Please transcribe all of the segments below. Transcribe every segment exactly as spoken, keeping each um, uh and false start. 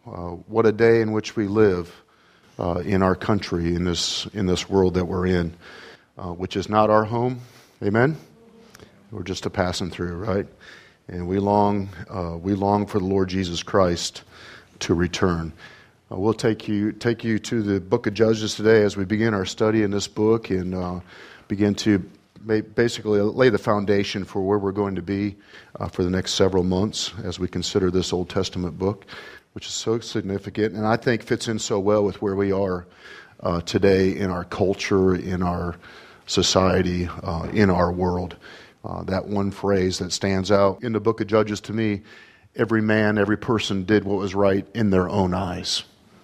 Uh, what a day in which we live uh, in our country, in this in this world that we're in, uh, which is not our home. Amen? We're just a passing through, right? And we long uh, we long for the Lord Jesus Christ to return. Uh, we'll take you take you to the book of Judges today as we begin our study in this book and uh, begin to basically lay the foundation for where we're going to be uh, for the next several months as we consider this Old Testament book, which is so significant and I think fits in so well with where we are uh, today in our culture, in our society, uh, in our world. Uh, that one phrase that stands out in the book of Judges to me, every man, every person did what was right in their own eyes.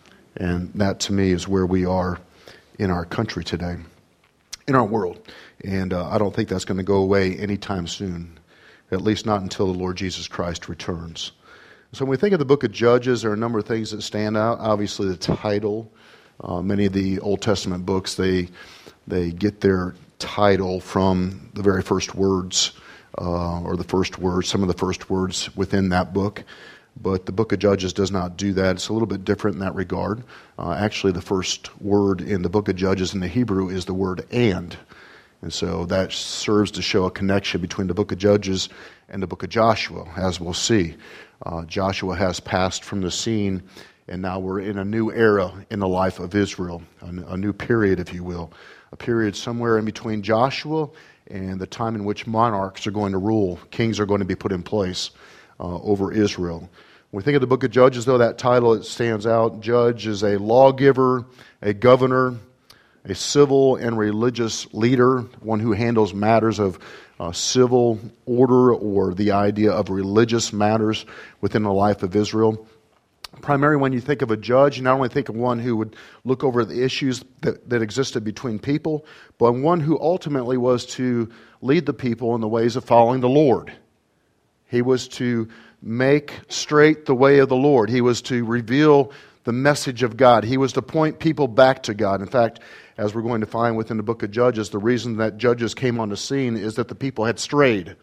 And that to me is where we are in our country today, in our world. And uh, I don't think that's going to go away anytime soon, at least not until the Lord Jesus Christ returns. So when we think of the book of Judges, there are a number of things that stand out. Obviously the title. Uh, many of the Old Testament books, they they get their title from the very first words, uh, or the first words, some of the first words within that book. But the book of Judges does not do that. It's a little bit different in that regard. Uh, actually, the first word in the book of Judges in the Hebrew is the word and. And so that serves to show a connection between the book of Judges and the book of Joshua, as we'll see. Uh, Joshua has passed from the scene, and now we're in a new era in the life of Israel, a, a new period, if you will, a period somewhere in between Joshua and the time in which monarchs are going to rule, kings are going to be put in place uh, over Israel. When we think of the book of Judges, though, that title, it stands out. Judge is a lawgiver, a governor, a civil and religious leader, one who handles matters of uh, civil order or the idea of religious matters within the life of Israel. Primarily, when you think of a judge, you not only think of one who would look over the issues that, that existed between people, but one who ultimately was to lead the people in the ways of following the Lord. He was to make straight the way of the Lord. He was to reveal the message of God. He was to point people back to God. In fact, as we're going to find within the book of Judges, the reason that Judges came on the scene is that the people had strayed.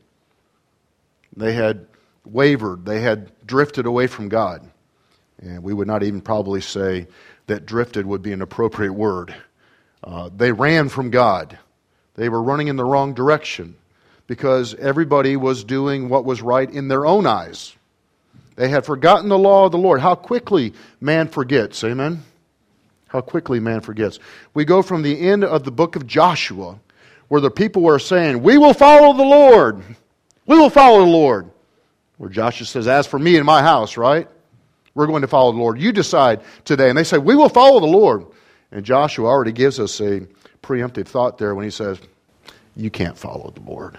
They had wavered. They had drifted away from God. And we would not even probably say that drifted would be an appropriate word. Uh, they ran from God. They were running in the wrong direction because everybody was doing what was right in their own eyes. They had forgotten the law of the Lord. How quickly man forgets, amen? How quickly man forgets. We go from the end of the book of Joshua, where the people were saying, we will follow the Lord. We will follow the Lord. Where Joshua says, as for me and my house, right? We're going to follow the Lord. You decide today. And they say, we will follow the Lord. And Joshua already gives us a preemptive thought there when he says, you can't follow the Lord.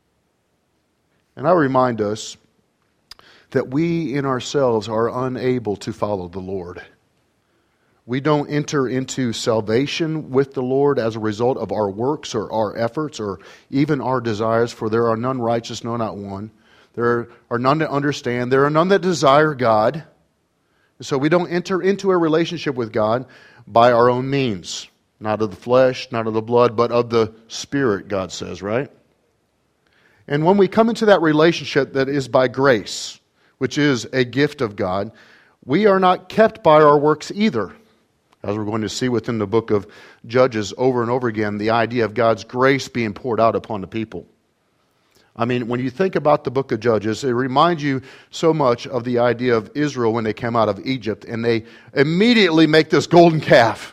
And I remind us that we in ourselves are unable to follow the Lord. We don't enter into salvation with the Lord as a result of our works or our efforts or even our desires, for there are none righteous, no, not one. There are none that understand. There are none that desire God. So we don't enter into a relationship with God by our own means. Not of the flesh, not of the blood, but of the Spirit, God says, right? And when we come into that relationship that is by grace, which is a gift of God, we are not kept by our works either. As we're going to see within the book of Judges over and over again, the idea of God's grace being poured out upon the people. I mean, when you think about the book of Judges, it reminds you so much of the idea of Israel when they came out of Egypt and they immediately make this golden calf.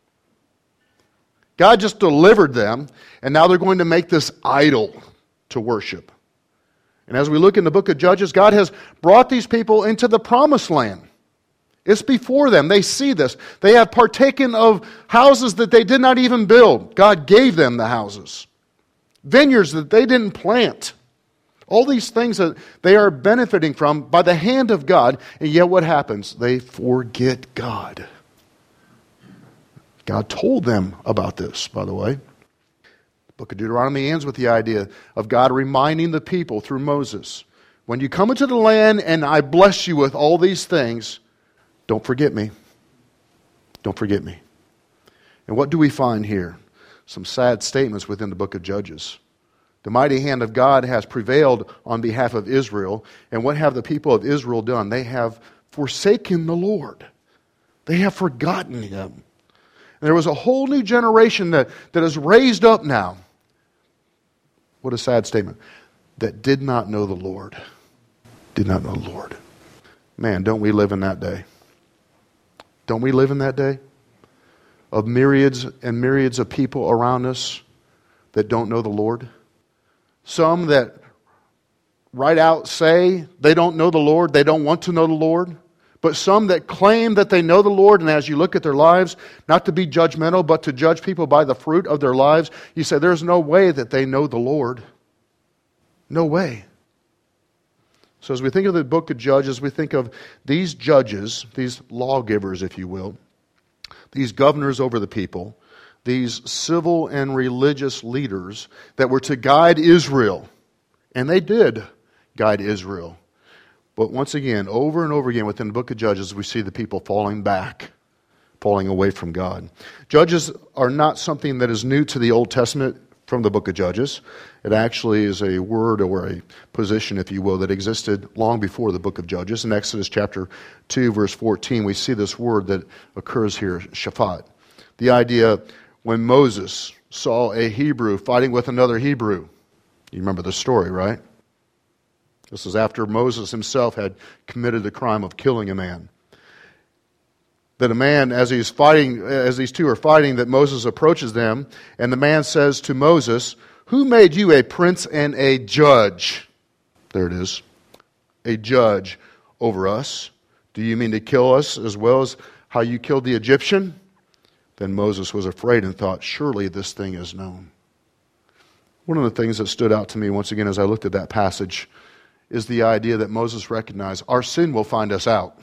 God just delivered them, and now they're going to make this idol to worship. And as we look in the book of Judges, God has brought these people into the promised land. It's before them. They see this. They have partaken of houses that they did not even build. God gave them the houses. Vineyards that they didn't plant. All these things that they are benefiting from by the hand of God. And yet what happens? They forget God. God told them about this, by the way. The book of Deuteronomy ends with the idea of God reminding the people through Moses, when you come into the land and I bless you with all these things, don't forget me. Don't forget me. And what do we find here? Some sad statements within the book of Judges. The mighty hand of God has prevailed on behalf of Israel. And what have the people of Israel done? They have forsaken the Lord. They have forgotten Him. And there was a whole new generation that, that is raised up now. What a sad statement. That did not know the Lord. Did not know the Lord. Man, don't we live in that day? Don't we live in that day? Of myriads and myriads of people around us that don't know the Lord. Some that right out say they don't know the Lord, they don't want to know the Lord. But some that claim that they know the Lord, and as you look at their lives, not to be judgmental, but to judge people by the fruit of their lives, you say there's no way that they know the Lord. No way. So as we think of the book of Judges, we think of these judges, these lawgivers, if you will, these governors over the people, these civil and religious leaders that were to guide Israel. And they did guide Israel. But once again, over and over again within the book of Judges, we see the people falling back, falling away from God. Judges are not something that is new to the Old Testament from the book of Judges. It actually is a word or a position, if you will, that existed long before the book of Judges. In Exodus chapter two, verse fourteen, we see this word that occurs here, shaphat. The idea when Moses saw a Hebrew fighting with another Hebrew. You remember the story, right? This is after Moses himself had committed the crime of killing a man. That a man, as he's fighting, as these two are fighting, that Moses approaches them, and the man says to Moses, "Who made you a prince and a judge?" There it is. A judge over us. Do you mean to kill us as well as how you killed the Egyptian? Then Moses was afraid and thought, surely this thing is known. One of the things that stood out to me once again as I looked at that passage is the idea that Moses recognized our sin will find us out.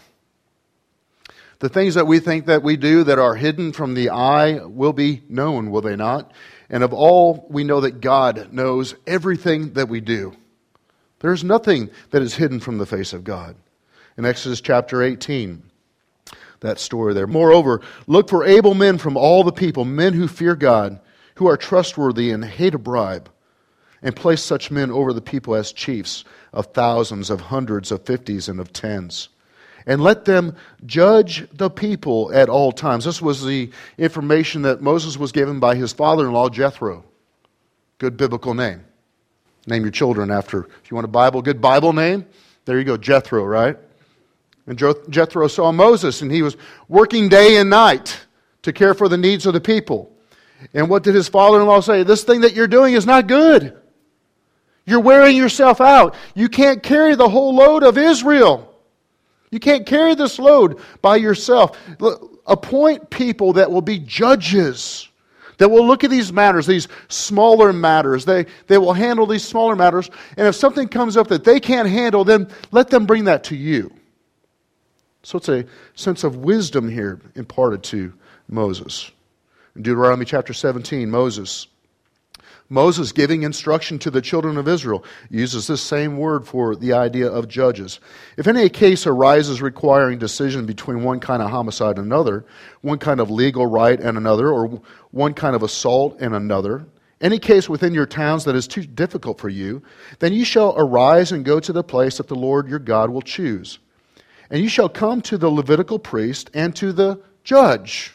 The things that we think that we do that are hidden from the eye will be known, will they not? And of all, we know that God knows everything that we do. There's nothing that is hidden from the face of God. In Exodus chapter eighteen, that story there. Moreover, look for able men from all the people, men who fear God, who are trustworthy and hate a bribe, and place such men over the people as chiefs of thousands, of hundreds, of fifties, and of tens. And let them judge the people at all times. This was the information that Moses was given by his father-in-law, Jethro. Good biblical name. Name your children after, if you want a Bible, good Bible name, there you go, Jethro, right? And Jethro saw Moses, and he was working day and night to care for the needs of the people. And what did his father-in-law say? This thing that you're doing is not good. You're wearing yourself out. You can't carry the whole load of Israel. You can't carry this load by yourself. Appoint people that will be judges, that will look at these matters, these smaller matters. They, they will handle these smaller matters. And if something comes up that they can't handle, then let them bring that to you. So it's a sense of wisdom here imparted to Moses. In Deuteronomy chapter seventeen, Moses, Moses giving instruction to the children of Israel, uses this same word for the idea of judges. If any case arises requiring decision between one kind of homicide and another, one kind of legal right and another, or one kind of assault and another, any case within your towns that is too difficult for you, then you shall arise and go to the place that the Lord your God will choose. And you shall come to the Levitical priest and to the judge.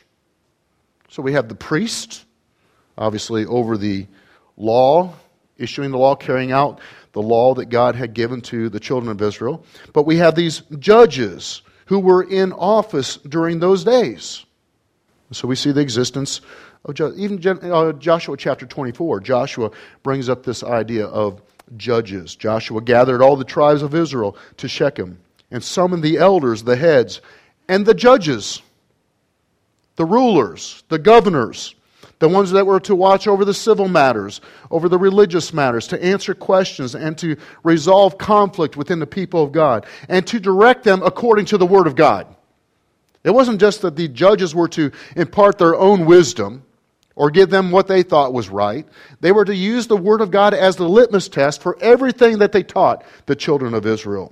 So we have the priest, obviously over the law, issuing the law, carrying out the law that God had given to the children of Israel. But we have these judges who were in office during those days. So we see the existence of judges. Even uh, Joshua chapter twenty-four, Joshua brings up this idea of judges. Joshua gathered all the tribes of Israel to Shechem and summoned the elders, the heads, and the judges, the rulers, the governors, the ones that were to watch over the civil matters, over the religious matters, to answer questions and to resolve conflict within the people of God, and to direct them according to the Word of God. It wasn't just that the judges were to impart their own wisdom or give them what they thought was right. They were to use the Word of God as the litmus test for everything that they taught the children of Israel.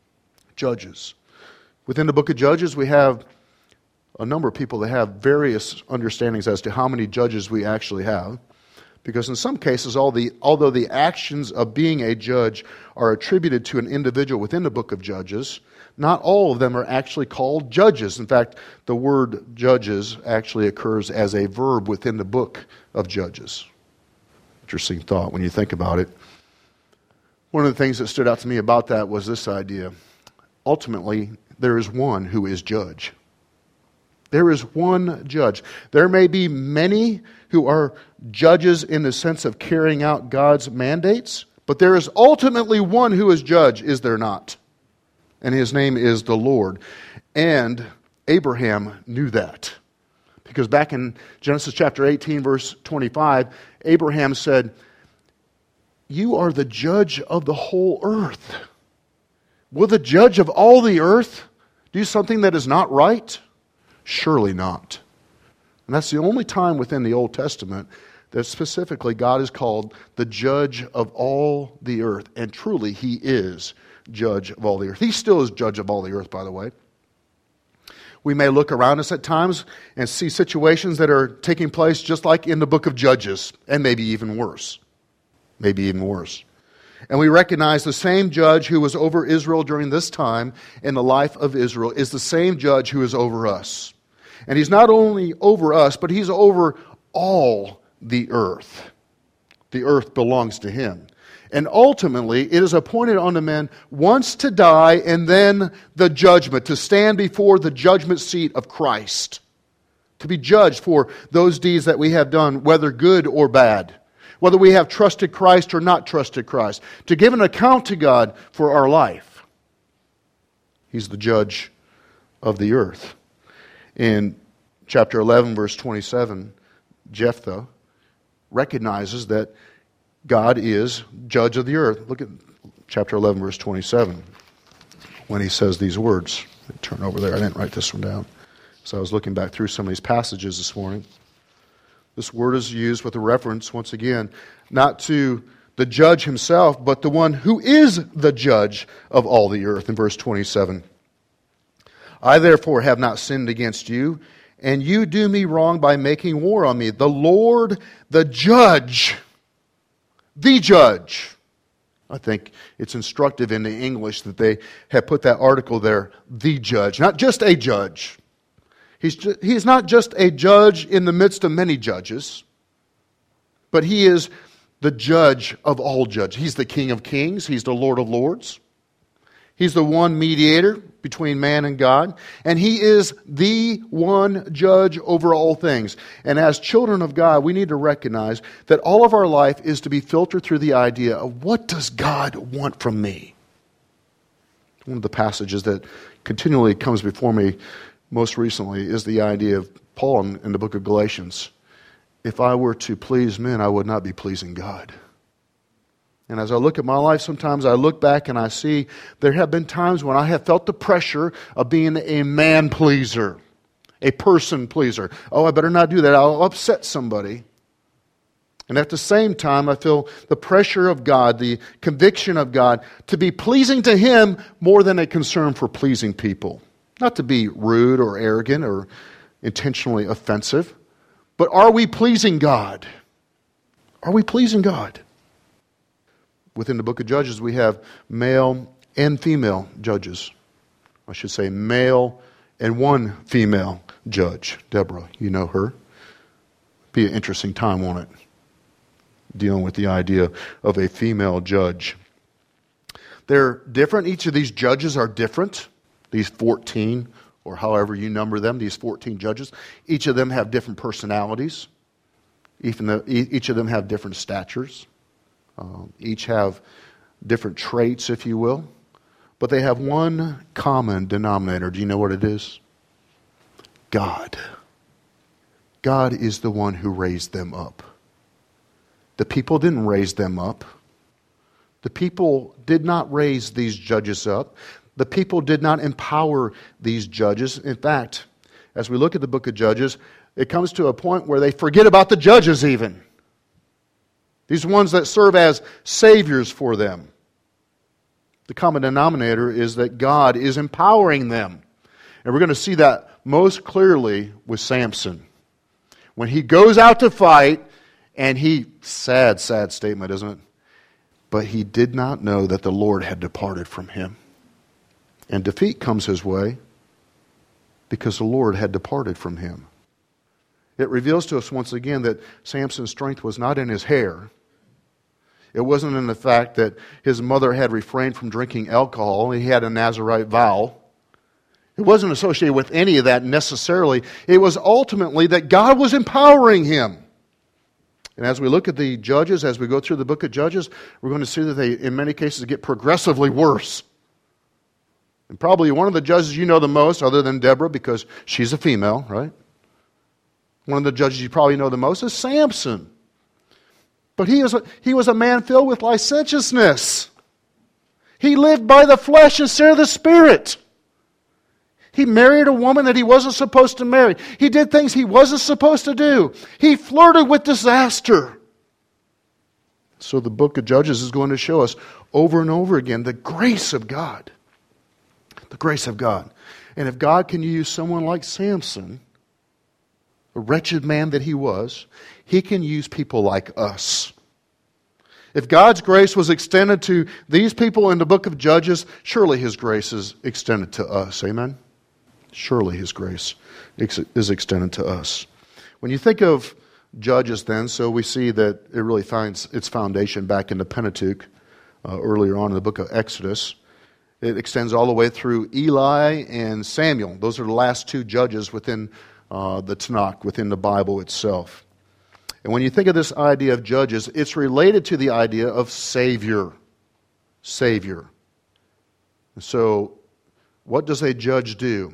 Judges. Within the book of Judges, we have a number of people that have various understandings as to how many judges we actually have. Because in some cases, all the, although the actions of being a judge are attributed to an individual within the book of Judges, not all of them are actually called judges. In fact, the word judges actually occurs as a verb within the book of Judges. Interesting thought when you think about it. One of the things that stood out to me about that was this idea. Ultimately, there is one who is judge. There is one judge. There may be many who are judges in the sense of carrying out God's mandates, but there is ultimately one who is judge, is there not? And his name is the Lord. And Abraham knew that. Because back in Genesis chapter eighteen, verse twenty-five, Abraham said, "You are the judge of the whole earth. Will the judge of all the earth do something that is not right? Surely not." And that's the only time within the Old Testament that specifically God is called the judge of all the earth. And truly, he is judge of all the earth. He still is judge of all the earth, by the way. We may look around us at times and see situations that are taking place just like in the book of Judges, and maybe even worse. Maybe even worse. And we recognize the same judge who was over Israel during this time in the life of Israel is the same judge who is over us. And he's not only over us, but he's over all the earth. The earth belongs to him. And ultimately, it is appointed unto men once to die and then the judgment, to stand before the judgment seat of Christ, to be judged for those deeds that we have done, whether good or bad, whether we have trusted Christ or not trusted Christ, to give an account to God for our life. He's the judge of the earth. In chapter eleven, verse twenty-seven, Jephthah recognizes that God is judge of the earth. Look at chapter eleven, verse twenty-seven, when he says these words. Turn over there. I didn't write this one down. So I was looking back through some of these passages this morning. This word is used with a reference, once again, not to the judge himself, but the one who is the judge of all the earth. In verse twenty-seven, "I therefore have not sinned against you, and you do me wrong by making war on me. The Lord, the judge, the judge." I think it's instructive in the English that they have put that article there, the judge, not just a judge. He's, ju- he's not just a judge in the midst of many judges, but he is the judge of all judges. He's the King of kings. He's the Lord of lords. He's the one mediator between man and God. And he is the one judge over all things. And as children of God, we need to recognize that all of our life is to be filtered through the idea of what does God want from me? One of the passages that continually comes before me most recently is the idea of Paul in, in the book of Galatians. If I were to please men, I would not be pleasing God. And as I look at my life, sometimes I look back and I see there have been times when I have felt the pressure of being a man pleaser, a person pleaser. Oh, I better not do that. I'll upset somebody. And at the same time, I feel the pressure of God, the conviction of God, to be pleasing to Him more than a concern for pleasing people. Not to be rude or arrogant or intentionally offensive, but are we pleasing God? Are we pleasing God? Within the book of Judges, we have male and female judges. I should say male and one female judge. Deborah, you know her. Be an interesting time, won't it? Dealing with the idea of a female judge. They're different. Each of these judges are different. These fourteen, or however you number them, these fourteen judges, each of them have different personalities. Even the, each of them have different statures. Um, each have different traits, if you will. But they have one common denominator. Do you know what it is? God. God is the one who raised them up. The people didn't raise them up. The people did not raise these judges up. The people did not empower these judges. In fact, as we look at the book of Judges, it comes to a point where they forget about the judges even. These ones that serve as saviors for them. The common denominator is that God is empowering them. And we're going to see that most clearly with Samson. When he goes out to fight And he, sad, sad statement, isn't it? But he did not know that the Lord had departed from him. And defeat comes his way because the Lord had departed from him. It reveals to us once again that Samson's strength was not in his hair. It wasn't in the fact that his mother had refrained from drinking alcohol and he had a Nazirite vow. It wasn't associated with any of that necessarily. It was ultimately that God was empowering him. And as we look at the Judges, as we go through the book of Judges, we're going to see that they, in many cases, get progressively worse. And probably one of the judges you know the most, other than Deborah, because she's a female, right? One of the judges you probably know the most is Samson. But he was a, he was a man filled with licentiousness. He lived by the flesh instead of the spirit. He married a woman that he wasn't supposed to marry. He did things he wasn't supposed to do. He flirted with disaster. So the book of Judges is going to show us over and over again the grace of God. The grace of God. And if God can use someone like Samson, a wretched man that he was, he can use people like us. If God's grace was extended to these people in the book of Judges, surely His grace is extended to us. Amen? Surely His grace is extended to us. When you think of Judges then, so we see that it really finds its foundation back in the Pentateuch, uh, earlier on in the book of Exodus. It extends all the way through Eli and Samuel. Those are the last two judges within uh, the Tanakh, within the Bible itself. And when you think of this idea of judges, it's related to the idea of Savior. Savior. And so, what does a judge do?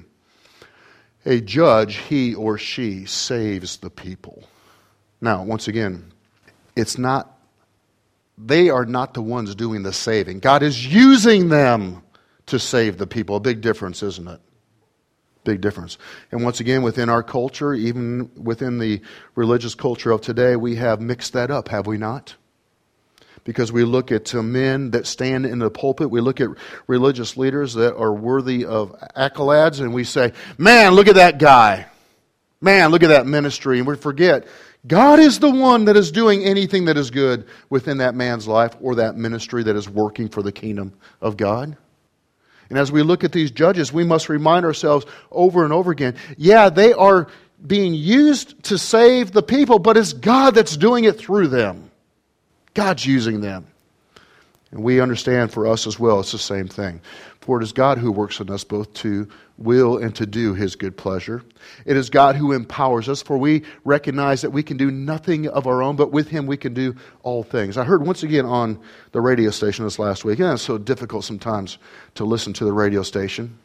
A judge, he or she, saves the people. Now, once again, it's not, they are not the ones doing the saving. God is using them to save the people. A big difference, isn't it? Big difference. And once again, within our culture, even within the religious culture of today, we have mixed that up, have we not? Because we look at uh, men that stand in the pulpit, we look at religious leaders that are worthy of accolades, and we say, man, look at that guy. Man, look at that ministry. And we forget, God is the one that is doing anything that is good within that man's life or that ministry that is working for the kingdom of God. And as we look at these judges, we must remind ourselves over and over again, yeah, they are being used to save the people, but it's God that's doing it through them. God's using them. And we understand for us as well, it's the same thing. For it is God who works in us both to will and to do His good pleasure. It is God who empowers us, for we recognize that we can do nothing of our own, but with Him we can do all things. I heard once again on the radio station this last week, and it's so difficult sometimes to listen to the radio station.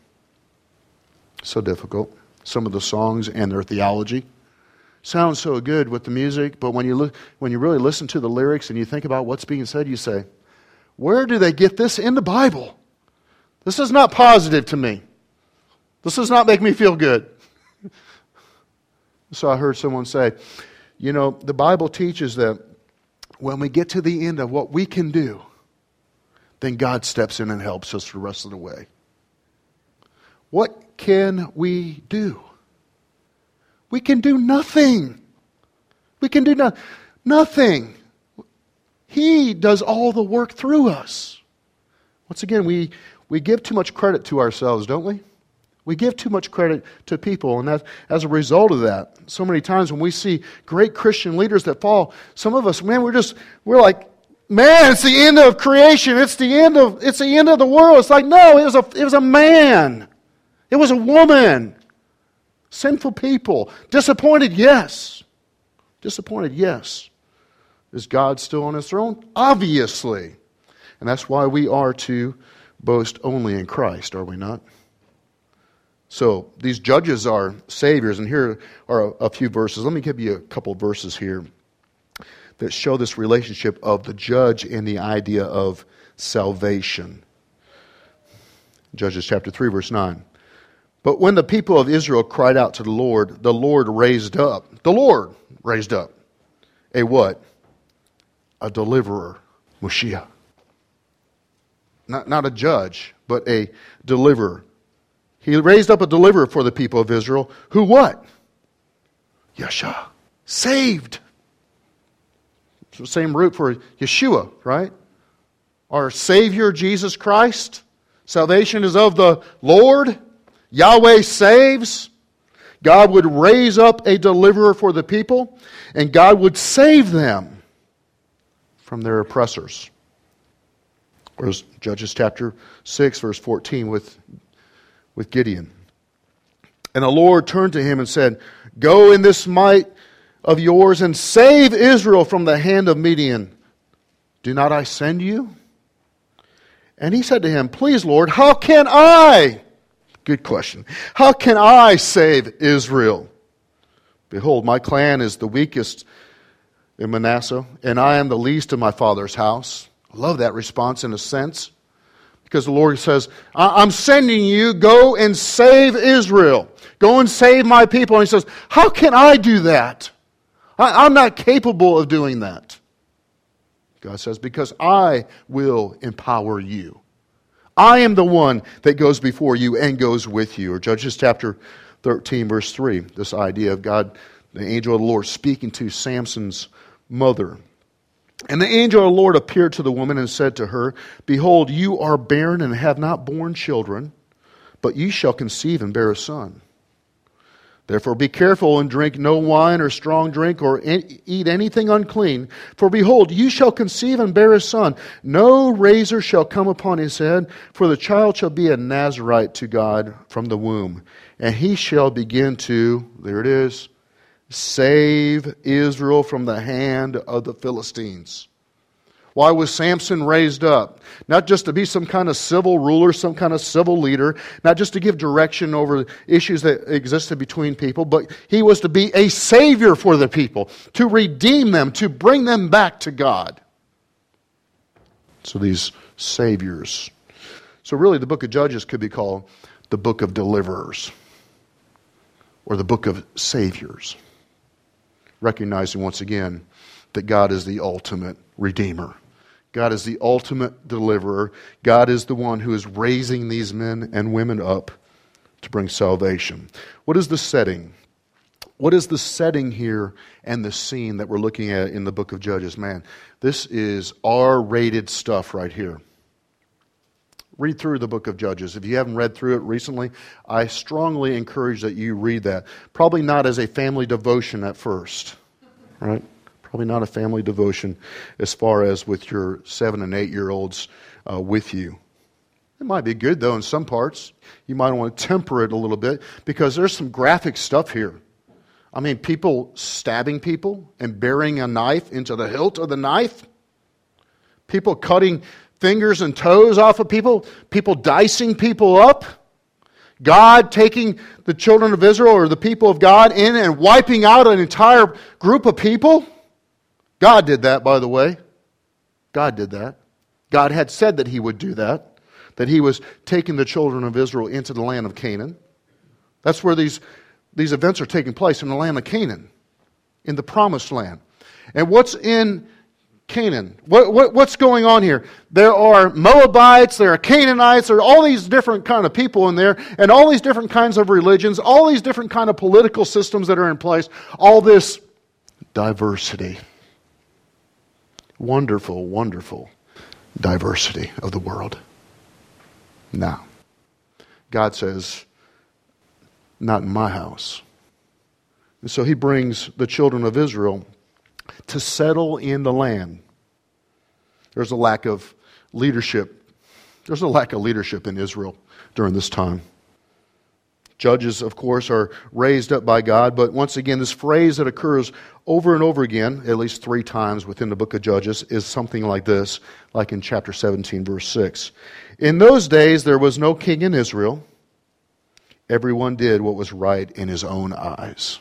So difficult. Some of the songs and their theology sound so good with the music, but when you look, when you really listen to the lyrics and you think about what's being said, you say, where do they get this in the Bible? This is not positive to me. This does not make me feel good. So I heard someone say, you know, the Bible teaches that when we get to the end of what we can do, then God steps in and helps us the rest of the way. What can we do? We can do nothing. We can do no- nothing. He does all the work through us. Once again, we, we give too much credit to ourselves, don't we? We give too much credit to people, and that, as a result of that, so many times when we see great Christian leaders that fall, some of us, man, we're just, we're like, man, it's the end of creation. It's the end of, it's the end of the world. It's like, no, it was a, it was a man. It was a woman. Sinful people. Disappointed, yes. Disappointed, yes. Is God still on His throne? Obviously. And that's why we are to boast only in Christ, are we not? So, these judges are saviors, and here are a, a few verses. Let me give you a couple of verses here that show this relationship of the judge and the idea of salvation. Judges chapter three, verse nine. But when the people of Israel cried out to the Lord, the Lord raised up, the Lord raised up a what? A deliverer, Moshiach. Not, not a judge, but a deliverer. He raised up a deliverer for the people of Israel, who what? Yeshua. Saved. It's the same root for Yeshua, right? Our Savior, Jesus Christ. Salvation is of the Lord. Yahweh saves. God would raise up a deliverer for the people, and God would save them from their oppressors. Whereas Judges chapter six, verse fourteen with, with Gideon. And the Lord turned to him and said, "Go in this might of yours and save Israel from the hand of Midian. Do not I send you?" And he said to him, "Please, Lord, how can I?" Good question. "How can I save Israel? Behold, my clan is the weakest in Manasseh, and I am the least in my father's house." I love that response in a sense, because the Lord says, I'm sending you, go and save Israel. Go and save my people. And he says, how can I do that? I, I'm not capable of doing that. God says, because I will empower you. I am the one that goes before you and goes with you. Or Judges chapter thirteen, verse three. This idea of God, the angel of the Lord, speaking to Samson's mother. And the angel of the Lord appeared to the woman and said to her, "Behold, you are barren and have not borne children, but ye shall conceive and bear a son. Therefore be careful and drink no wine or strong drink or eat anything unclean. For behold, you shall conceive and bear a son. No razor shall come upon his head, for the child shall be a Nazarite to God from the womb. And he shall begin to," there it is, "save Israel from the hand of the Philistines." Why was Samson raised up? Not just to be some kind of civil ruler, some kind of civil leader, not just to give direction over issues that existed between people, but he was to be a savior for the people, to redeem them, to bring them back to God. So these saviors. So really the book of Judges could be called the book of deliverers, or the book of saviors. Recognizing once again that God is the ultimate redeemer. God is the ultimate deliverer. God is the one who is raising these men and women up to bring salvation. What is the setting? What is the setting here and the scene that we're looking at in the book of Judges? Man, this is R-rated stuff right here. Read through the book of Judges. If you haven't read through it recently, I strongly encourage that you read that. Probably not as a family devotion at first, right? Probably not a family devotion as far as with your seven and eight year olds uh, with you. It might be good though in some parts. You might want to temper it a little bit because there's some graphic stuff here. I mean, people stabbing people and burying a knife into the hilt of the knife. People cutting fingers and toes off of people. People dicing people up. God taking the children of Israel or the people of God in and wiping out an entire group of people. God did that, by the way. God did that. God had said that He would do that. That He was taking the children of Israel into the land of Canaan. That's where these, these events are taking place, in the land of Canaan. In the promised land. And what's in Canaan? What, what, what's going on here? There are Moabites, there are Canaanites, there are all these different kind of people in there, and all these different kinds of religions, all these different kind of political systems that are in place, all this diversity. Wonderful, wonderful diversity of the world. Now, God says, not in my house. And so He brings the children of Israel to settle in the land. There's a lack of leadership. There's a lack of leadership in Israel during this time. Judges, of course, are raised up by God, but once again, this phrase that occurs over and over again, at least three times within the book of Judges, is something like this, like in chapter seventeen, verse six. In those days, there was no king in Israel. Everyone did what was right in his own eyes.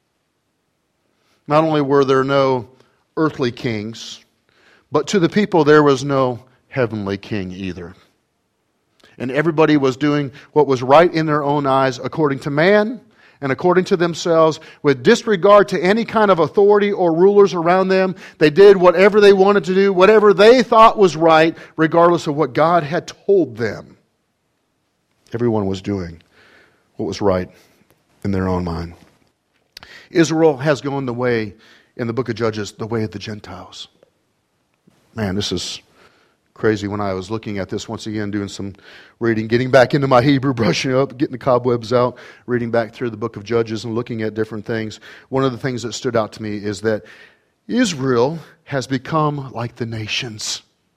Not only were there no earthly kings, but to the people there was no heavenly king either. And everybody was doing what was right in their own eyes according to man and according to themselves, with disregard to any kind of authority or rulers around them. They did whatever they wanted to do, whatever they thought was right, regardless of what God had told them. Everyone was doing what was right in their own mind. Israel has gone the way, in the book of Judges, the way of the Gentiles. man, this is crazy. When I was looking at this once again, doing some reading, getting back into my Hebrew, brushing up, getting the cobwebs out, reading back through the book of Judges and looking at different things, one of the things that stood out to me is that Israel has become like the nations.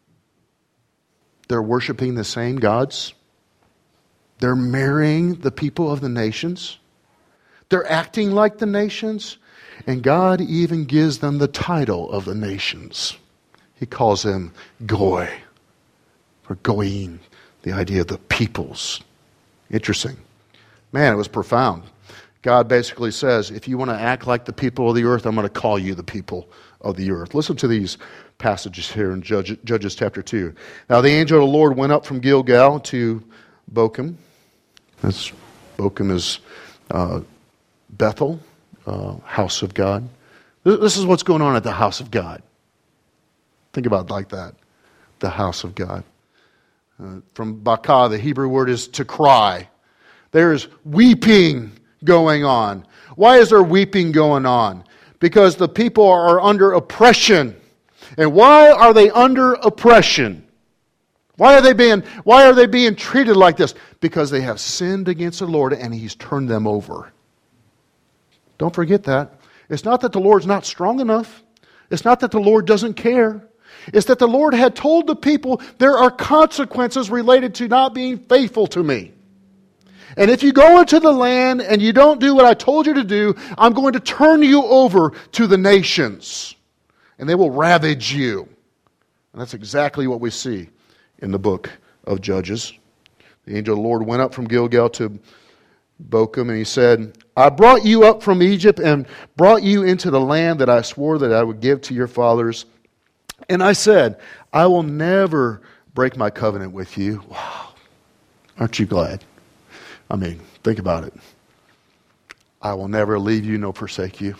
They're worshiping the same gods. They're marrying the people of the nations. They're acting like the nations. And God even gives them the title of the nations. He calls them Goy, or Goyim, the idea of the peoples. Interesting. Man, it was profound. God basically says, if you want to act like the people of the earth, I'm going to call you the people of the earth. Listen to these passages here in Judges, Judges chapter two. Now the angel of the Lord went up from Gilgal to Bochum. That's, Bochum is uh, Bethel, uh, house of God. This, this is what's going on at the house of God. Think about it like that. The house of God. Uh, from Bakah, the Hebrew word is to cry. There is weeping going on. Why is there weeping going on? Because the people are under oppression. And why are they under oppression? Why are they being, why are they being treated like this? Because they have sinned against the Lord and He's turned them over. Don't forget that. It's not that the Lord's not strong enough. It's not that the Lord doesn't care. It's that the Lord had told the people there are consequences related to not being faithful to me. And if you go into the land and you don't do what I told you to do, I'm going to turn you over to the nations. And they will ravage you. And that's exactly what we see in the book of Judges. The angel of the Lord went up from Gilgal to Bochum, and he said, I brought you up from Egypt and brought you into the land that I swore that I would give to your fathers. And I said, I will never break my covenant with you. Wow. Aren't you glad? I mean, think about it. I will never leave you nor forsake you.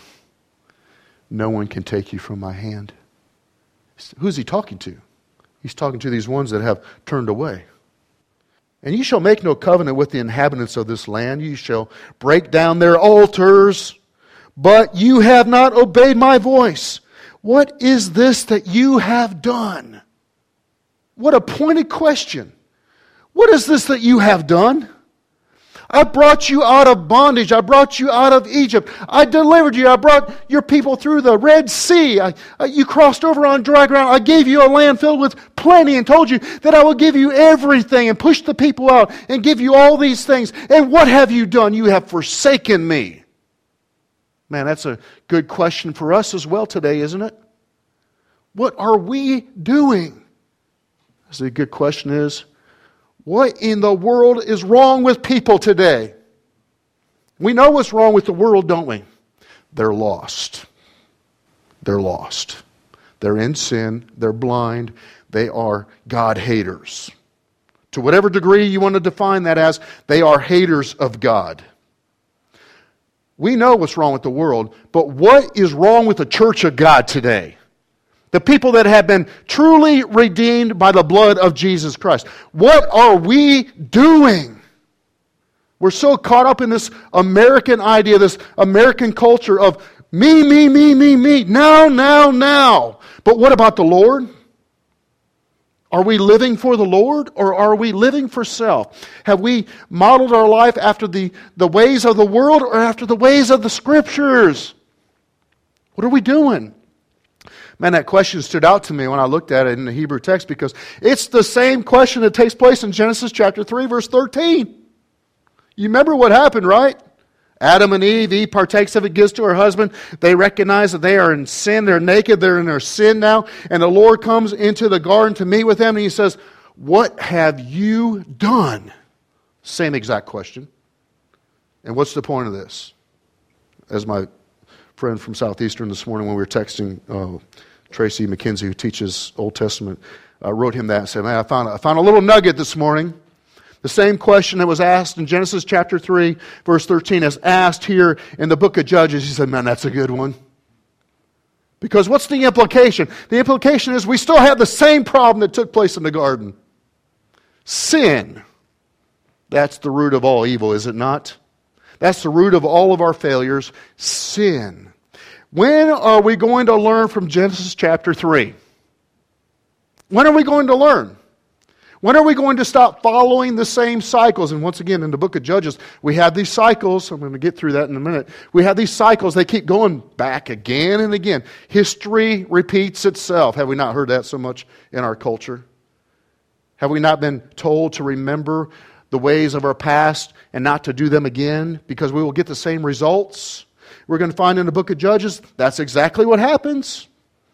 No one can take you from my hand. Who's he talking to? He's talking to these ones that have turned away. And you shall make no covenant with the inhabitants of this land. You shall break down their altars, but you have not obeyed my voice. What is this that you have done? What a pointed question. What is this that you have done? I brought you out of bondage. I brought you out of Egypt. I delivered you. I brought your people through the Red Sea. I, I, you crossed over on dry ground. I gave you a land filled with plenty and told you that I will give you everything and push the people out and give you all these things. And what have you done? You have forsaken me. Man, that's a good question for us as well today, isn't it? What are we doing? So the good question is, what in the world is wrong with people today? We know what's wrong with the world, don't we? They're lost. They're lost. They're in sin. They're blind. They are God haters. To whatever degree you want to define that as, they are haters of God. We know what's wrong with the world, but what is wrong with the church of God today? The people that have been truly redeemed by the blood of Jesus Christ. What are we doing? We're so caught up in this American idea, this American culture of me, me, me, me, me, now, now, now. But what about the Lord? Are we living for the Lord or are we living for self? Have we modeled our life after the, the ways of the world or after the ways of the Scriptures? What are we doing? Man, that question stood out to me when I looked at it in the Hebrew text because it's the same question that takes place in Genesis chapter three, verse thirteen. You remember what happened, right? Adam and Eve, Eve partakes of it, gives to her husband. They recognize that they are in sin. They're naked. They're in their sin now. And the Lord comes into the garden to meet with them and He says, what have you done? Same exact question. And what's the point of this? As my friend from Southeastern this morning when we were texting, uh, Tracy McKenzie, who teaches Old Testament, uh, wrote him that and said, man, I found, I found a little nugget this morning. The same question that was asked in Genesis chapter three, verse thirteen, is asked here in the book of Judges. He said, man, that's a good one. Because what's the implication? The implication is we still have the same problem that took place in the garden. Sin. That's the root of all evil, is it not? That's the root of all of our failures. Sin. When are we going to learn from Genesis chapter three? When are we going to learn? When are we going to stop following the same cycles? And once again, in the book of Judges, we have these cycles. I'm going to get through that in a minute. We have these cycles. They keep going back again and again. History repeats itself. Have we not heard that so much in our culture? Have we not been told to remember the ways of our past and not to do them again because we will get the same results? We're going to find in the book of Judges, that's exactly what happens.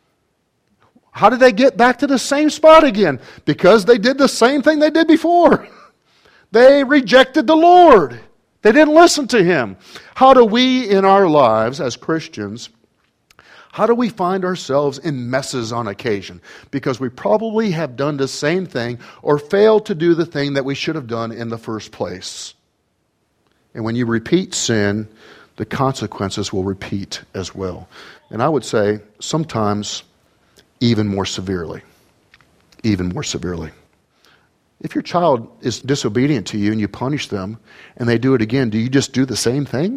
How did they get back to the same spot again? Because they did the same thing they did before. They rejected the Lord. They didn't listen to Him. How do we in our lives as Christians, how do we find ourselves in messes on occasion? Because we probably have done the same thing or failed to do the thing that we should have done in the first place. And when you repeat sin, the consequences will repeat as well. And I would say sometimes even more severely. Even more severely. If your child is disobedient to you and you punish them and they do it again, do you just do the same thing?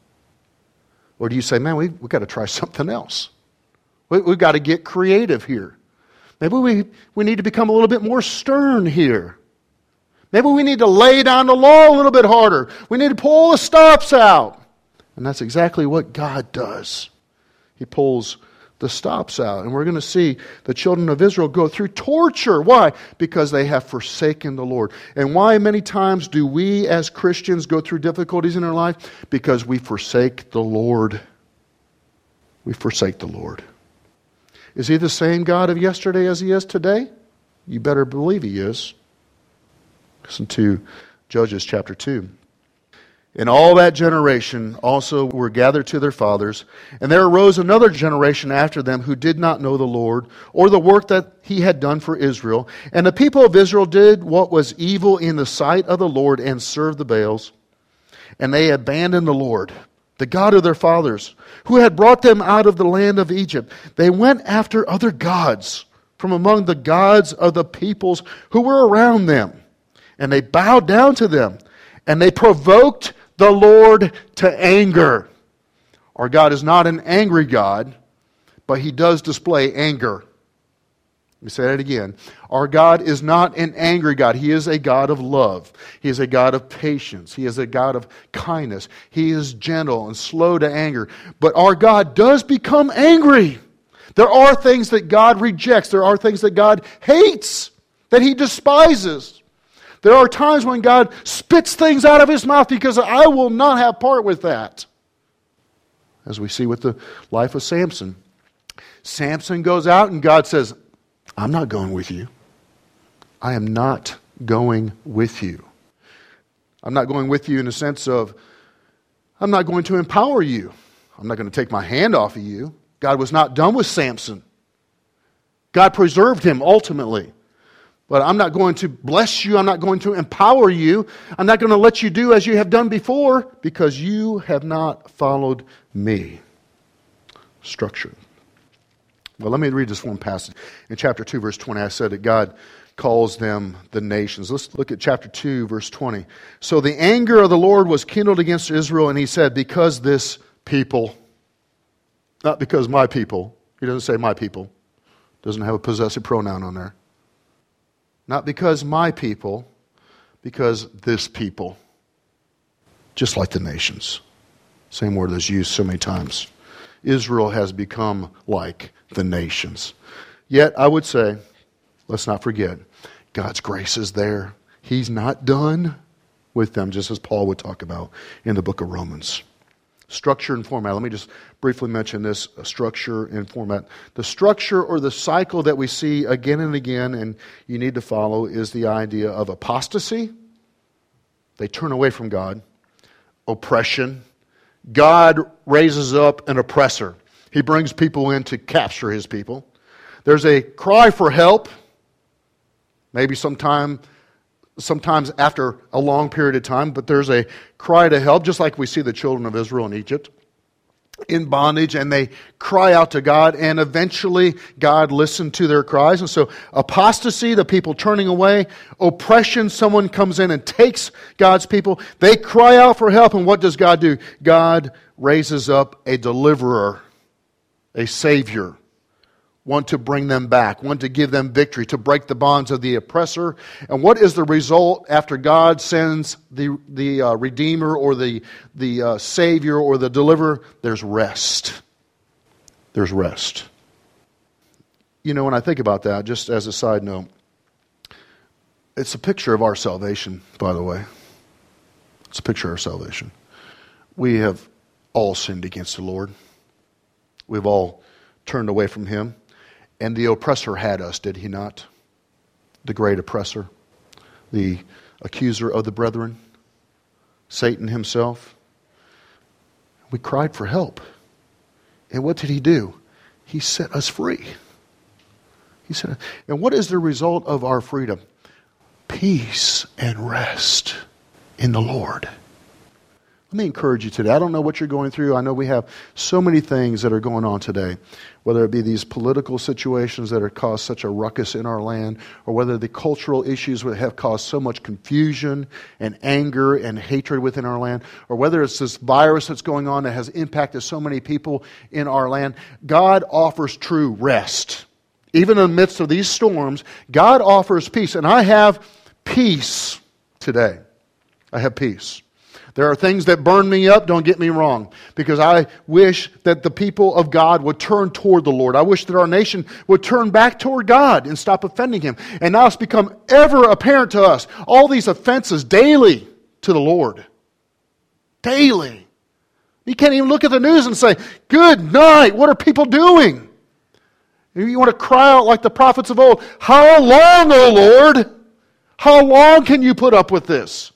Or do you say, man, we've, we've got to try something else. We, we've got to get creative here. Maybe we, we need to become a little bit more stern here. Maybe we need to lay down the law a little bit harder. We need to pull the stops out. And that's exactly what God does. He pulls the stops out. And we're going to see the children of Israel go through torture. Why? Because they have forsaken the Lord. And why many times do we as Christians go through difficulties in our life? Because we forsake the Lord. We forsake the Lord. Is He the same God of yesterday as He is today? You better believe He is. Listen to Judges chapter two. And all that generation also were gathered to their fathers, and there arose another generation after them who did not know the Lord, or the work that He had done for Israel. And the people of Israel did what was evil in the sight of the Lord, and served the Baals. And they abandoned the Lord, the God of their fathers, who had brought them out of the land of Egypt. They went after other gods from among the gods of the peoples who were around them. And they bowed down to them, and they provoked the Lord to anger. Our God is not an angry God, but He does display anger. Let me say that again. Our God is not an angry God. He is a God of love. He is a God of patience. He is a God of kindness. He is gentle and slow to anger. But our God does become angry. There are things that God rejects. There are things that God hates, that He despises. There are times when God spits things out of His mouth because I will not have part with that. As we see with the life of Samson. Samson goes out and God says, I'm not going with you. I am not going with you. I'm not going with you in the sense of, I'm not going to empower you. I'm not going to take my hand off of you. God was not done with Samson. God preserved him ultimately. But I'm not going to bless you. I'm not going to empower you. I'm not going to let you do as you have done before because you have not followed me. Structure. Well, let me read this one passage. In chapter two, verse twenty, I said that God calls them the nations. Let's look at chapter two, verse twenty. So the anger of the Lord was kindled against Israel, and He said, because this people, not because my people. He doesn't say my people. Doesn't have a possessive pronoun on there. Not because my people, because this people. Just like the nations. Same word that's used so many times. Israel has become like the nations. Yet, I would say, let's not forget, God's grace is there. He's not done with them, just as Paul would talk about in the book of Romans. Structure and format. Let me just briefly mention this, structure and format. The structure or the cycle that we see again and again, and you need to follow, is the idea of apostasy. They turn away from God. Oppression. God raises up an oppressor. He brings people in to capture His people. There's a cry for help. Maybe sometime Sometimes after a long period of time, but there's a cry to help, just like we see the children of Israel in Egypt, in bondage, and they cry out to God, and eventually God listened to their cries. And so apostasy, the people turning away, oppression, someone comes in and takes God's people. They cry out for help, and what does God do? God raises up a deliverer, a Savior, one to bring them back, one to give them victory, to break the bonds of the oppressor. And what is the result after God sends the, the uh, Redeemer or the, the uh, Savior or the Deliverer? There's rest. There's rest. You know, when I think about that, just as a side note, it's a picture of our salvation, by the way. It's a picture of our salvation. We have all sinned against the Lord. We've all turned away from Him. And the oppressor had us, did he not? The great oppressor. The accuser of the brethren. Satan himself. We cried for help. And what did he do? He set us free. He said, and what is the result of our freedom? Peace and rest in the Lord. Let me encourage you today. I don't know what you're going through. I know we have so many things that are going on today, whether it be these political situations that have caused such a ruckus in our land, or whether the cultural issues that have caused so much confusion and anger and hatred within our land, or whether it's this virus that's going on that has impacted so many people in our land. God offers true rest. Even in the midst of these storms, God offers peace. And I have peace today. I have peace. There are things that burn me up, don't get me wrong, because I wish that the people of God would turn toward the Lord. I wish that our nation would turn back toward God and stop offending Him. And now it's become ever apparent to us, all these offenses daily to the Lord. Daily. You can't even look at the news and say, good night, what are people doing? You want to cry out like the prophets of old, how long, O Lord? How long can you put up with this?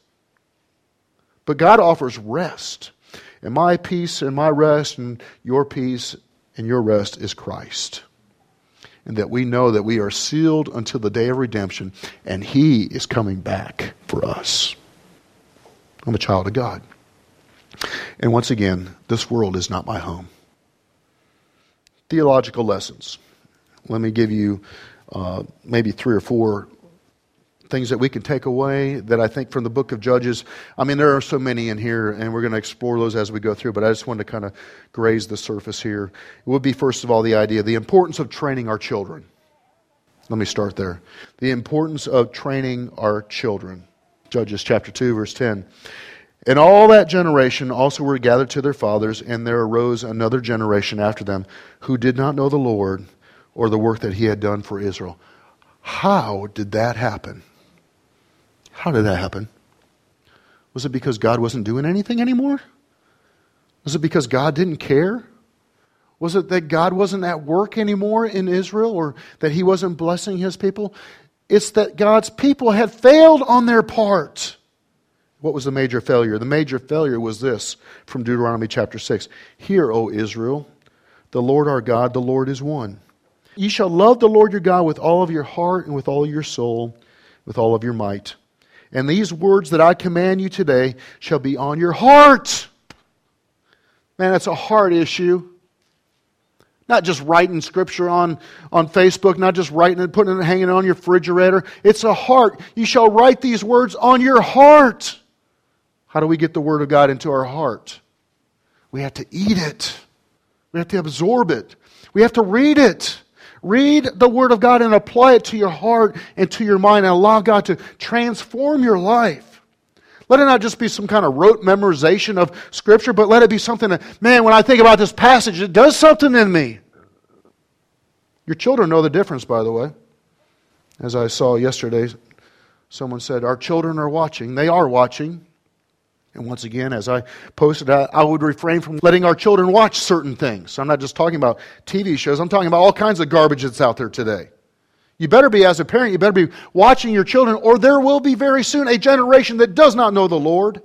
But God offers rest. And my peace and my rest and your peace and your rest is Christ. And that we know that we are sealed until the day of redemption, and He is coming back for us. I'm a child of God. And once again, this world is not my home. Theological lessons. Let me give you uh, maybe three or four things that we can take away that I think from the book of Judges. I mean, there are so many in here, and we're going to explore those as we go through, but I just wanted to kind of graze the surface here. It would be, first of all, the idea, the importance of training our children. Let me start there. The importance of training our children. Judges chapter two, verse ten. And all that generation also were gathered to their fathers, and there arose another generation after them who did not know the Lord or the work that He had done for Israel. How did that happen? How did that happen? Was it because God wasn't doing anything anymore? Was it because God didn't care? Was it that God wasn't at work anymore in Israel, or that He wasn't blessing His people? It's that God's people had failed on their part. What was the major failure? The major failure was this from Deuteronomy chapter six. Hear, O Israel, the Lord our God, the Lord is one. Ye shall love the Lord your God with all of your heart and with all your soul, with all of your might. And these words that I command you today shall be on your heart. Man, that's a heart issue. Not just writing scripture on, on Facebook, not just writing it, putting it, hanging it on your refrigerator. It's a heart. You shall write these words on your heart. How do we get the Word of God into our heart? We have to eat it. We have to absorb it. We have to read it. Read the Word of God and apply it to your heart and to your mind and allow God to transform your life. Let it not just be some kind of rote memorization of Scripture, but let it be something that, man, when I think about this passage, it does something in me. Your children know the difference, by the way. As I saw yesterday, someone said, our children are watching. They are watching. And once again, as I posted, I, I would refrain from letting our children watch certain things. I'm not just talking about T V shows. I'm talking about all kinds of garbage that's out there today. You better be, as a parent, you better be watching your children, or there will be very soon a generation that does not know the Lord.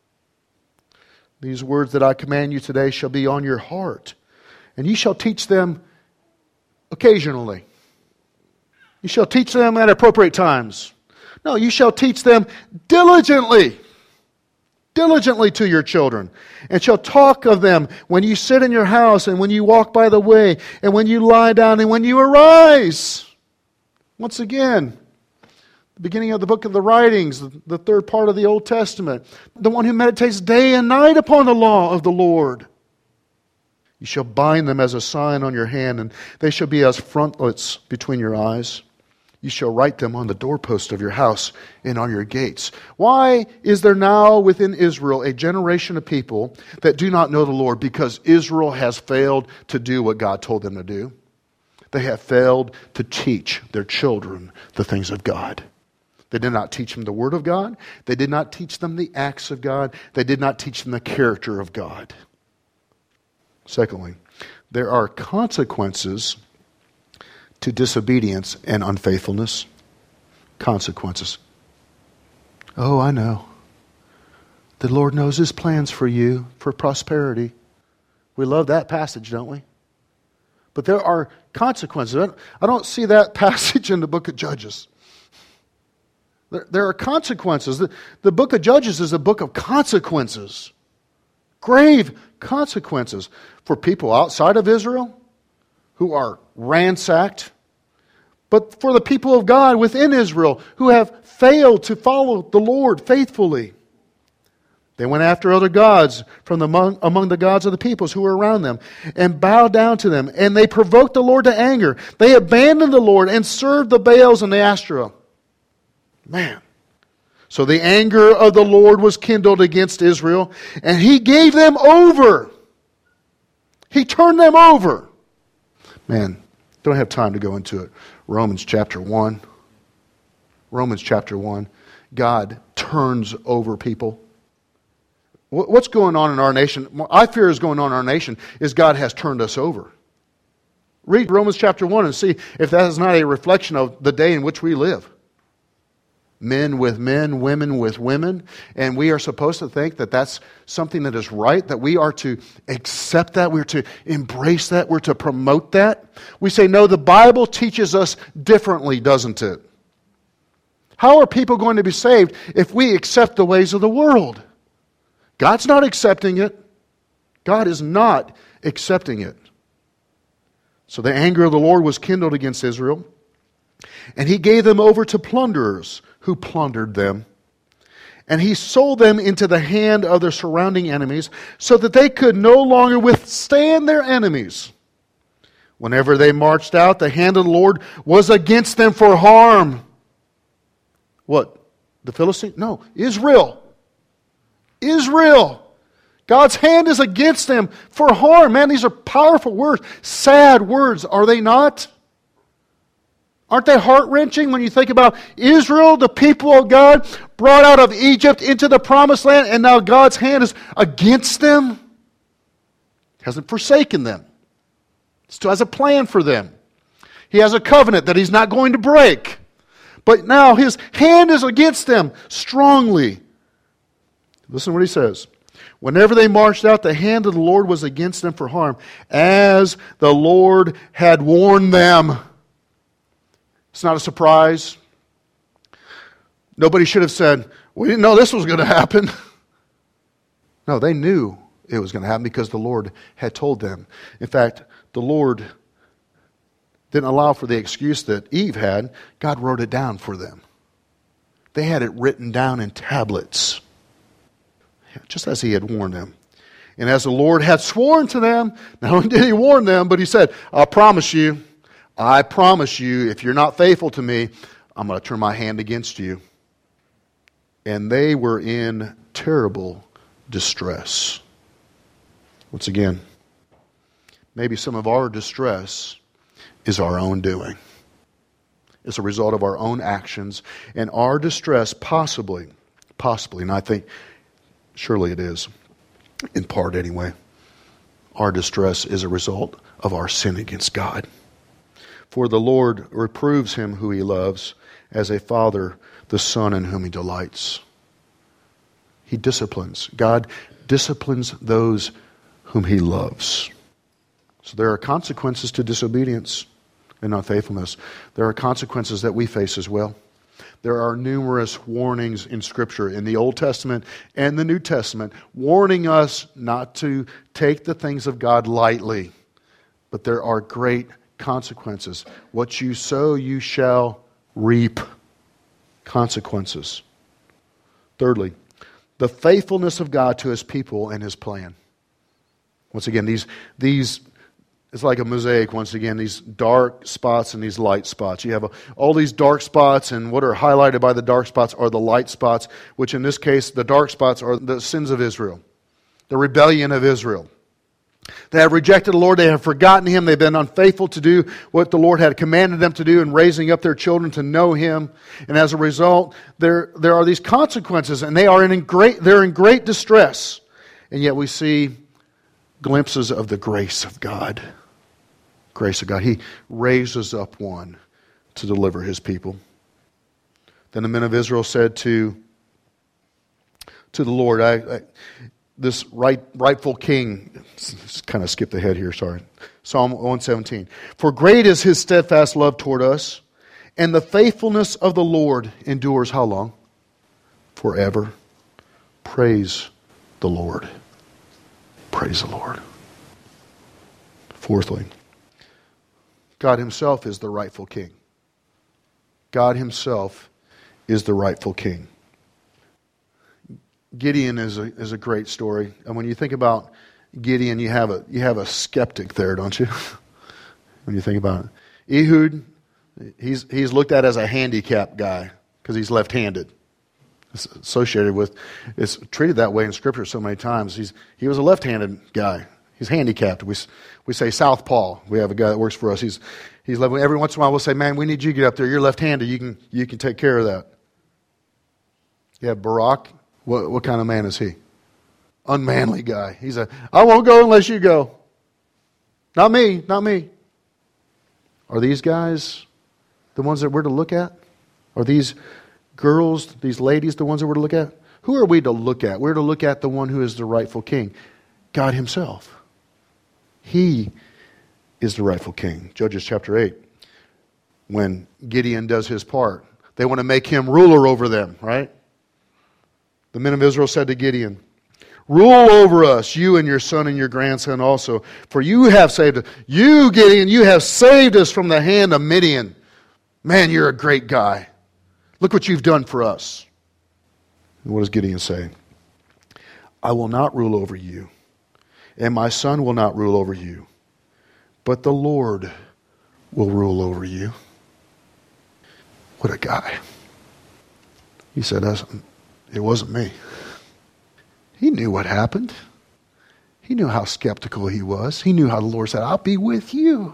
These words that I command you today shall be on your heart, and ye shall teach them occasionally. You shall teach them at appropriate times. No, you shall teach them diligently. Diligently to your children, and shall talk of them when you sit in your house, and when you walk by the way, and when you lie down, and when you arise. Once again, the beginning of the book of the writings, the third part of the Old Testament, the one who meditates day and night upon the law of the Lord. You shall bind them as a sign on your hand, and they shall be as frontlets between your eyes. You shall write them on the doorpost of your house and on your gates. Why is there now within Israel a generation of people that do not know the Lord? Because Israel has failed to do what God told them to do. They have failed to teach their children the things of God. They did not teach them the Word of God. They did not teach them the acts of God. They did not teach them the character of God. Secondly, there are consequences to disobedience and unfaithfulness. Consequences. Oh, I know. The Lord knows His plans for you, for prosperity. We love that passage, don't we? But there are consequences. I don't see that passage in the book of Judges. There, there are consequences. The, the book of Judges is a book of consequences. Grave consequences for people outside of Israel who are ransacked, but for the people of God within Israel who have failed to follow the Lord faithfully. They went after other gods from the, among, among the gods of the peoples who were around them and bowed down to them, and they provoked the Lord to anger. They abandoned the Lord and served the Baals and the Ashtoreth. Man. So the anger of the Lord was kindled against Israel, and He gave them over. He turned them over. Man, don't have time to go into it. Romans chapter one. Romans chapter one. God turns over people. What's going on in our nation, what I fear is going on in our nation, is God has turned us over. Read Romans chapter one and see if that is not a reflection of the day in which we live. Men with men, women with women. And we are supposed to think that that's something that is right, that we are to accept that, we're to embrace that, we're to promote that. We say, no, the Bible teaches us differently, doesn't it? How are people going to be saved if we accept the ways of the world? God's not accepting it. God is not accepting it. So the anger of the Lord was kindled against Israel, and He gave them over to plunderers who plundered them. And He sold them into the hand of their surrounding enemies so that they could no longer withstand their enemies. Whenever they marched out, the hand of the Lord was against them for harm. What? The Philistines? No, Israel. Israel. God's hand is against them for harm. Man, these are powerful words. Sad words, are they not? Aren't they heart-wrenching when you think about Israel, the people of God, brought out of Egypt into the promised land, and now God's hand is against them? He hasn't forsaken them. He still has a plan for them. He has a covenant that He's not going to break. But now His hand is against them strongly. Listen to what He says. Whenever they marched out, the hand of the Lord was against them for harm, as the Lord had warned them. It's not a surprise. Nobody should have said, we didn't know this was going to happen. No, they knew it was going to happen because the Lord had told them. In fact, the Lord didn't allow for the excuse that Eve had. God wrote it down for them. They had it written down in tablets, just as He had warned them. And as the Lord had sworn to them, not only did He warn them, but He said, I promise you, I promise you, if you're not faithful to me, I'm going to turn my hand against you. And they were in terrible distress. Once again, maybe some of our distress is our own doing. It's a result of our own actions. And our distress possibly, possibly, and I think surely it is, in part anyway, our distress is a result of our sin against God. For the Lord reproves him who He loves, as a father the son in whom He delights. He disciplines. God disciplines those whom He loves. So there are consequences to disobedience and unfaithfulness. There are consequences that we face as well. There are numerous warnings in Scripture, in the Old Testament and the New Testament, warning us not to take the things of God lightly. But there are great consequences. What you sow, you shall reap. Consequences. Thirdly, the faithfulness of God to His people and His plan. Once again, these these it's like a mosaic. Once again, these dark spots and these light spots. You have a, all these dark spots, and what are highlighted by the dark spots are the light spots, which in this case, the dark spots are the sins of Israel, the rebellion of Israel. They have rejected the Lord. They have forgotten Him. They've been unfaithful to do what the Lord had commanded them to do in raising up their children to know Him. And as a result, there, there are these consequences, and they are in great, they're in great distress. And yet we see glimpses of the grace of God. Grace of God. He raises up one to deliver His people. Then the men of Israel said to, to the Lord, I... I This right, rightful king, kind of skipped ahead here, sorry. Psalm one seventeen. For great is His steadfast love toward us, and the faithfulness of the Lord endures how long? Forever. Praise the Lord. Praise the Lord. Fourthly, God Himself is the rightful king. God Himself is the rightful king. Gideon is a is a great story, and when you think about Gideon, you have a you have a skeptic there, don't you? When you think about it, Ehud, he's he's looked at as a handicapped guy because he's left-handed. It's associated with, it's treated that way in Scripture so many times. He's he was a left-handed guy. He's handicapped. We we say southpaw. We have a guy that works for us. He's he's left. Every once in a while we'll say, "Man, we need you to get up there. You're left-handed. You can you can take care of that." You have Barak. What, what kind of man is he? Unmanly guy. He's a, I won't go unless you go. Not me, not me. Are these guys the ones that we're to look at? Are these girls, these ladies, the ones that we're to look at? Who are we to look at? We're to look at the one who is the rightful king, God Himself. He is the rightful king. Judges chapter eight, when Gideon does his part, they want to make him ruler over them, right? The men of Israel said to Gideon, rule over us, you and your son and your grandson also, for you have saved us. You, Gideon, you have saved us from the hand of Midian. Man, you're a great guy. Look what you've done for us. And what does Gideon say? I will not rule over you, and my son will not rule over you, but the Lord will rule over you. What a guy. He said, it wasn't me. He knew what happened. He knew how skeptical he was. He knew how the Lord said, I'll be with you.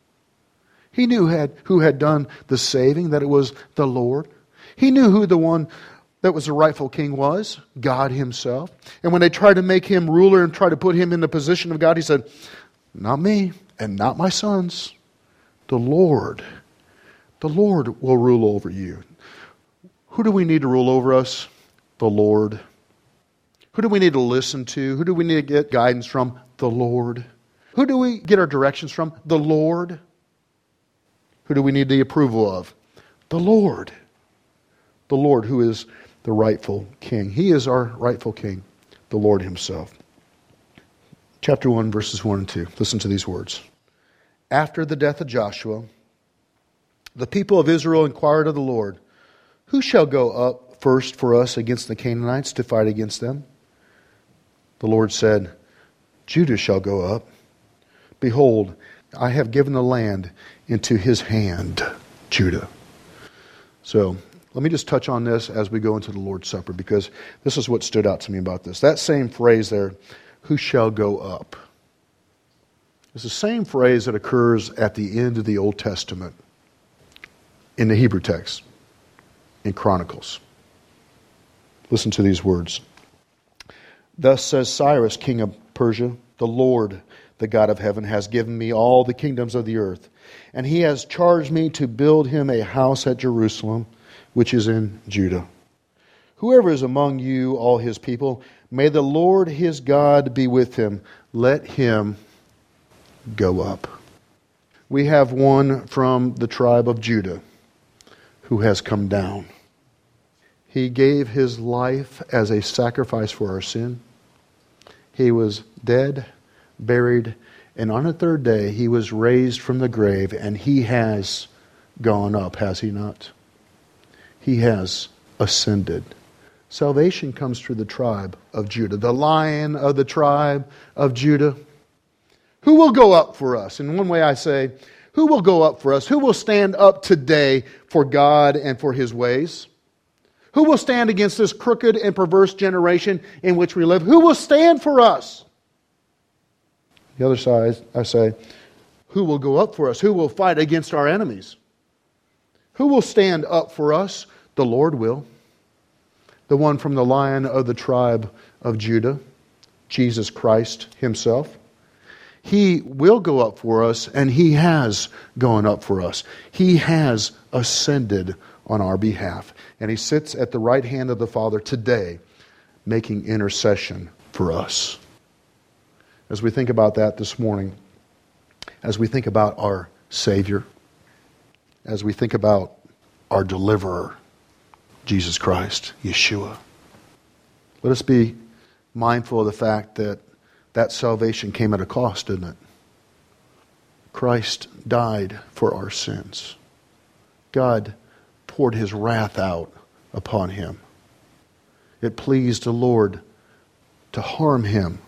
He knew had, who had done the saving, that it was the Lord. He knew who the one that was the rightful king was, God Himself. And when they tried to make Him ruler and try to put Him in the position of God, He said, not me and not my sons. The Lord. The Lord will rule over you. Who do we need to rule over us? The Lord. Who do we need to listen to? Who do we need to get guidance from? The Lord. Who do we get our directions from? The Lord. Who do we need the approval of? The Lord. The Lord, who is the rightful king. He is our rightful king, the Lord Himself. Chapter one, verses one and two. Listen to these words. After the death of Joshua, the people of Israel inquired of the Lord, who shall go up first for us against the Canaanites to fight against them? The Lord said, Judah shall go up. Behold, I have given the land into his hand, Judah. So, let me just touch on this as we go into the Lord's Supper, because this is what stood out to me about this. That same phrase there, who shall go up, is the same phrase that occurs at the end of the Old Testament in the Hebrew text, in Chronicles. Listen to these words. Thus says Cyrus, king of Persia, the Lord, the God of heaven, has given me all the kingdoms of the earth, and He has charged me to build Him a house at Jerusalem, which is in Judah. Whoever is among you, all His people, may the Lord His God be with him. Let him go up. We have one from the tribe of Judah who has come down. He gave His life as a sacrifice for our sin. He was dead, buried, and on the third day He was raised from the grave, and He has gone up, has He not? He has ascended. Salvation comes through the tribe of Judah, the Lion of the tribe of Judah. Who will go up for us? In one way I say, who will go up for us? Who will stand up today for God and for His ways? Who will stand against this crooked and perverse generation in which we live? Who will stand for us? The other side, I say, who will go up for us? Who will fight against our enemies? Who will stand up for us? The Lord will. The one from the Lion of the tribe of Judah, Jesus Christ Himself. He will go up for us, and He has gone up for us. He has ascended on our behalf. And He sits at the right hand of the Father today, making intercession for us. As we think about that this morning, as we think about our Savior, as we think about our Deliverer, Jesus Christ, Yeshua, let us be mindful of the fact that that salvation came at a cost, didn't it? Christ died for our sins. God poured His wrath out upon Him. It pleased the Lord to harm Him.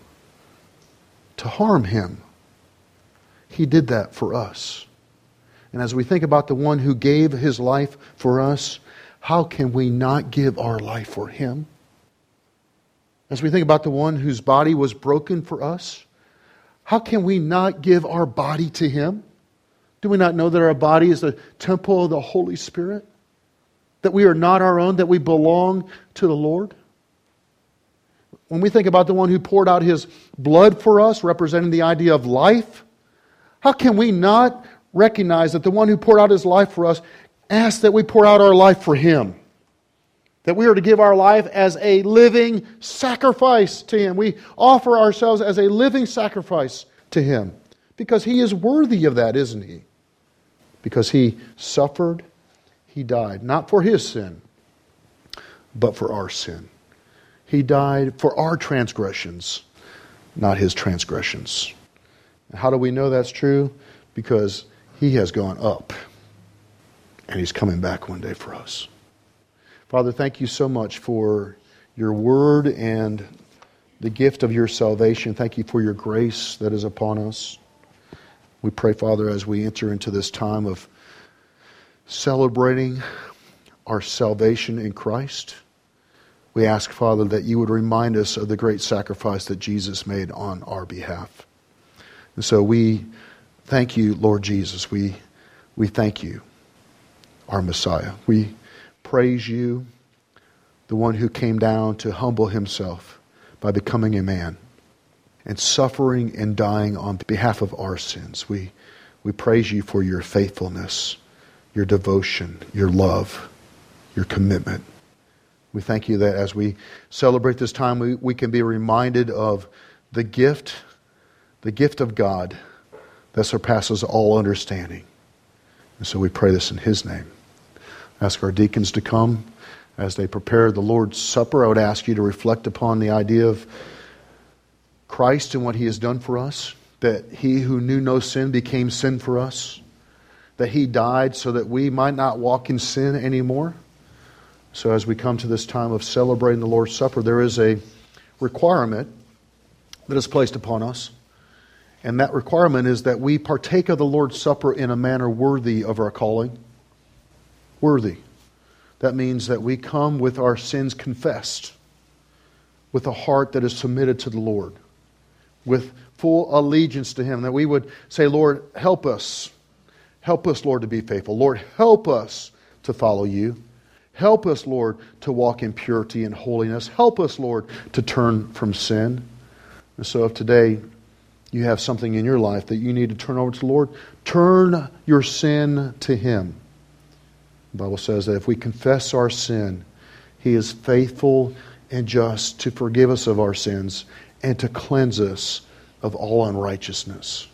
To harm Him. He did that for us. And as we think about the one who gave His life for us, how can we not give our life for Him? As we think about the one whose body was broken for us, how can we not give our body to Him? Do we not know that our body is the temple of the Holy Spirit? That we are not our own, that we belong to the Lord? When we think about the one who poured out His blood for us, representing the idea of life, how can we not recognize that the one who poured out His life for us asks that we pour out our life for Him? That we are to give our life as a living sacrifice to Him. We offer ourselves as a living sacrifice to Him. Because He is worthy of that, isn't He? Because He suffered, He died. Not for His sin, but for our sin. He died for our transgressions, not His transgressions. And how do we know that's true? Because He has gone up. And He's coming back one day for us. Father, thank You so much for Your word and the gift of Your salvation. Thank You for Your grace that is upon us. We pray, Father, as we enter into this time of celebrating our salvation in Christ, we ask, Father, that You would remind us of the great sacrifice that Jesus made on our behalf. And so we thank You, Lord Jesus. We, we thank You, our Messiah. We praise You, the one who came down to humble Himself by becoming a man and suffering and dying on behalf of our sins. We, we praise You for Your faithfulness, Your devotion, Your love, Your commitment. We thank You that as we celebrate this time, we, we can be reminded of the gift, the gift of God that surpasses all understanding. And so we pray this in His name. Ask our deacons to come as they prepare the Lord's Supper. I would ask you to reflect upon the idea of Christ and what He has done for us. That He who knew no sin became sin for us. That He died so that we might not walk in sin anymore. So as we come to this time of celebrating the Lord's Supper, there is a requirement that is placed upon us. And that requirement is that we partake of the Lord's Supper in a manner worthy of our calling. Worthy. That means that we come with our sins confessed, with a heart that is submitted to the Lord, with full allegiance to Him, that we would say, Lord, help us. Help us, Lord, to be faithful. Lord, help us to follow You. Help us, Lord, to walk in purity and holiness. Help us, Lord, to turn from sin. And so if today you have something in your life that you need to turn over to the Lord, turn your sin to Him. The Bible says that if we confess our sin, He is faithful and just to forgive us of our sins and to cleanse us of all unrighteousness.